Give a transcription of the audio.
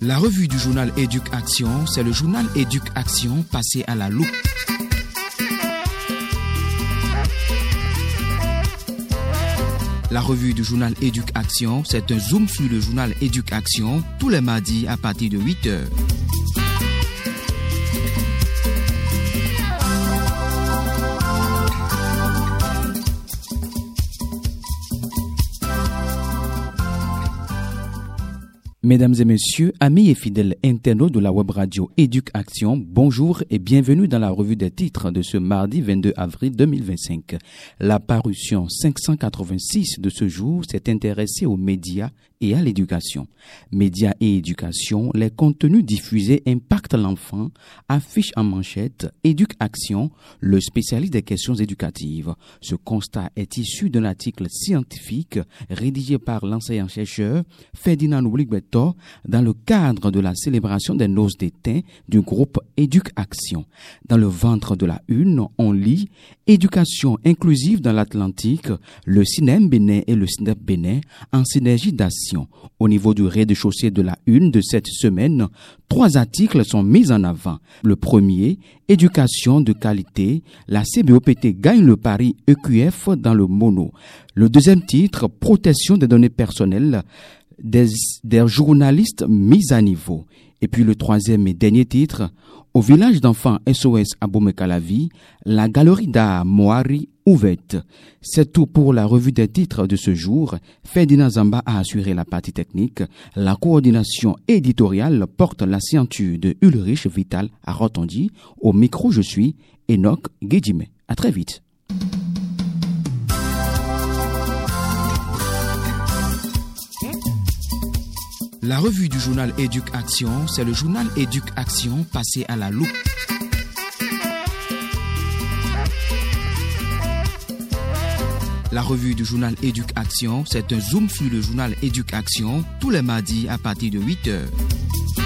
La revue du journal Éduc-Action, c'est le journal Éduc-Action passé à la loupe. La revue du journal Éduc-Action, c'est un zoom sur le journal Éduc-Action tous les mardis à partir de 8h. Mesdames et messieurs, amis et fidèles internautes de la web radio Éduc-Action, bonjour et bienvenue dans la revue des titres de ce mardi 22 avril 2025. La parution 586 de ce jour s'est intéressée aux médias et à l'éducation. Médias et éducation, les contenus diffusés impactent l'enfant, affiche en manchette Éduc-Action, le spécialiste des questions éducatives. Ce constat est issu d'un article scientifique rédigé par l'enseignant-chercheur Ferdinand Oulik-Betor dans le cadre de la célébration des noces d'étain du groupe Éduc-Action. Dans le ventre de la une, on lit « Éducation inclusive dans l'Atlantique, le CINEM Bénin et le CNEP Bénin en synergie d'action ». Au niveau du rez-de-chaussée de la une de cette semaine, 3 articles sont mis en avant. Le premier, Éducation de qualité, la CBOPT gagne le pari EQF dans le mono. Le deuxième titre, Protection des données personnelles, des journalistes mis à niveau. Et puis le troisième et dernier titre, au village d'enfants SOS à Bomekalavi, la galerie d'art Moari ouverte. C'est tout pour la revue des titres de ce jour. Ferdinand Zamba a assuré la partie technique. La coordination éditoriale porte la signature de Ulrich Vital à Rotondi. Au micro, je suis Enoch Guédimé. À très vite. La revue du journal Éduc-Action, c'est le journal Éduc-Action passé à la loupe. La revue du journal Éduc-Action, c'est un zoom sur le journal Éduc-Action tous les mardis à partir de 8h.